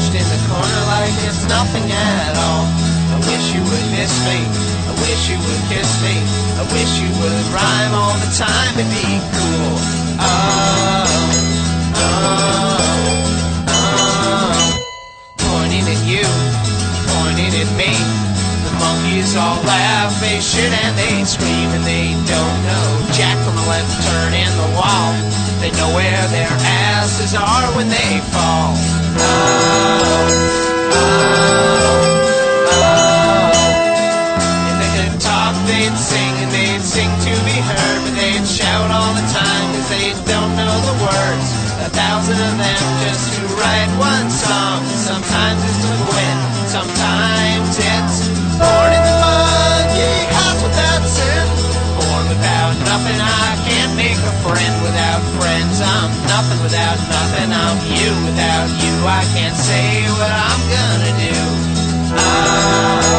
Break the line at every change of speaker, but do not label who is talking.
pushed in the corner like it's nothing at all. I wish you would miss me, I wish you would kiss me, I wish you would rhyme all the time and be cool. Pointing at you, pointing at me. The monkeys all laugh, they shoot and they scream, and they don't know jack from a left turn in the wall. They know where their asses are when they fall. If they could talk, they'd sing, and they'd sing to be heard, but they'd shout all the time, cause they don't know the words. 1,000 of them just to write one song. Sometimes it's to win, sometimes it's born in the mud, ye house without sin. Born without nothing, I can't make a friend without friends. I'm nothing without nothing, I'm you without you. I can't say what I'm gonna do.